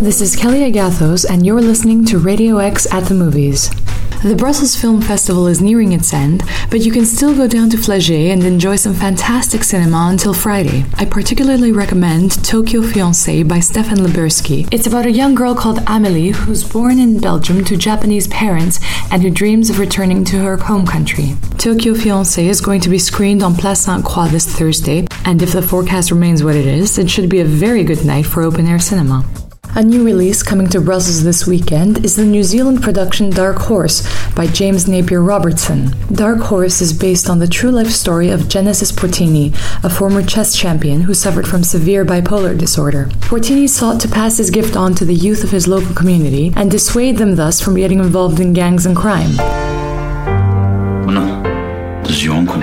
This is Kelly Agathos, and you're listening to Radio X at the Movies. The Brussels Film Festival is nearing its end, but you can still go down to Flagey and enjoy some fantastic cinema until Friday. I particularly recommend Tokyo Fiancé by Stefan Libersky. It's about a young girl called Amélie who's born in Belgium to Japanese parents and who dreams of returning to her home country. Tokyo Fiancé is going to be screened on Place Sainte-Croix this Thursday, and if the forecast remains what it is, it should be a very good night for open-air cinema. A new release coming to Brussels this weekend is the New Zealand production Dark Horse by James Napier Robertson. Dark Horse is based on the true life story of Genesis Portini, a former chess champion who suffered from severe bipolar disorder. Portini sought to pass his gift on to the youth of his local community and dissuade them thus from getting involved in gangs and crime. Oh no, this is your uncle.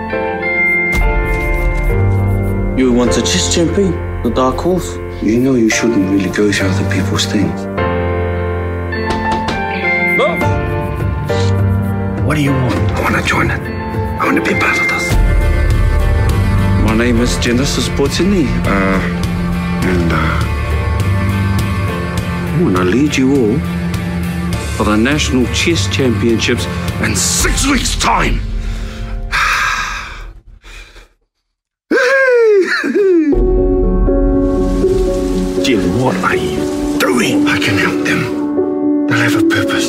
You want a chess champion, the Dark Horse? You know you shouldn't really go to other people's things. No! What do you want? I want to join it. I want to be part of this. My name is Genesis Portini. I want to lead you all for the National Chess Championships in 6 weeks' time. Jim, what are you doing? I can help them. They'll have a purpose.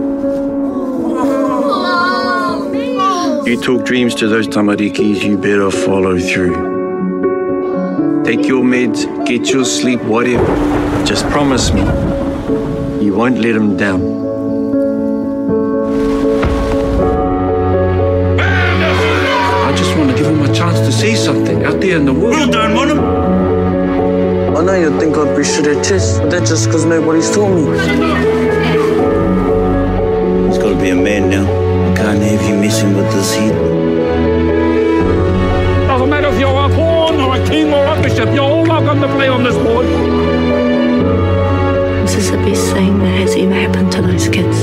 You talk dreams to those tamarikis, you better follow through. Take your meds, get your sleep, whatever. Just promise me you won't let them down. I just want to give them a chance to see something out there in the world. You don't want them? I know you think I'd be shit at chess, but that's just because nobody's taught me. He's got to be a man now. I can't have you messing with this head. Doesn't matter if you're a pawn or a king or a bishop, you're all welcome to play on this board. This is the best thing that has ever happened to those kids.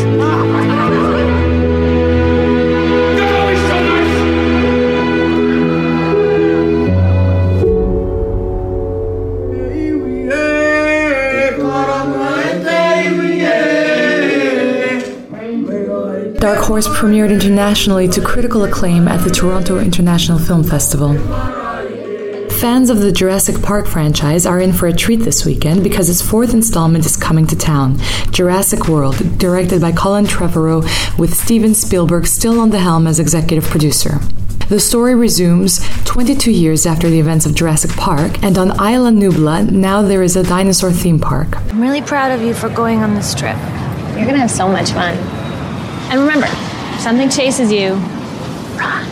Dark Horse premiered internationally to critical acclaim at the Toronto International Film Festival. Fans of the Jurassic Park franchise are in for a treat this weekend because its 4th installment is coming to town, Jurassic World, directed by Colin Trevorrow, with Steven Spielberg still on the helm as executive producer. The story resumes 22 years after the events of Jurassic Park, and on Isla Nubla, now there is a dinosaur theme park. I'm really proud of you for going on this trip. You're gonna have so much fun. And remember, if something chases you, run.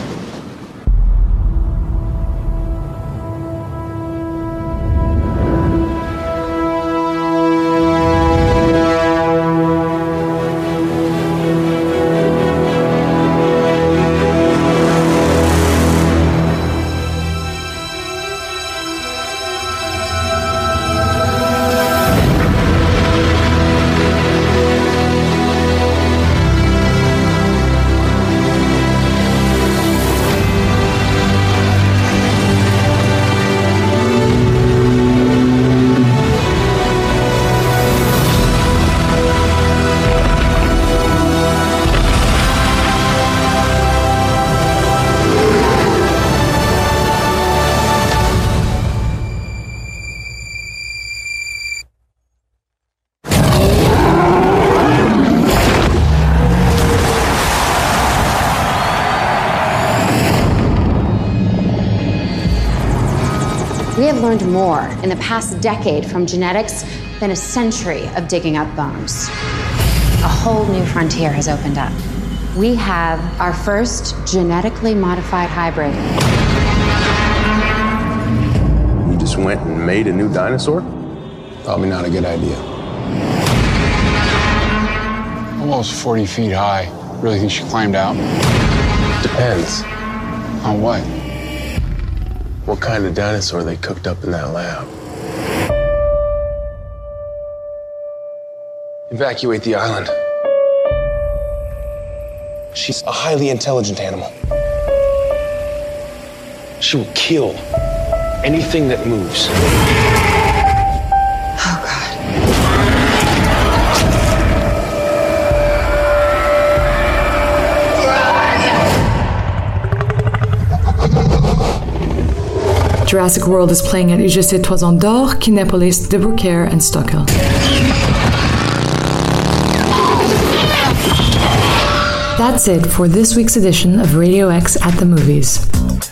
We have learned more in the past decade from genetics than a century of digging up bones. A whole new frontier has opened up. We have our first genetically modified hybrid. You just went and made a new dinosaur? Probably not a good idea. Almost 40 feet high. Really think she climbed out? Depends. On what? What kind of dinosaur they cooked up in that lab. Evacuate the island. She's a highly intelligent animal. She will kill anything that moves. Oh, God. Jurassic World is playing at UGC Toison d'Or, Kinépolis, De Beaucaire, and Stockel. That's it for this week's edition of Radio X at the Movies.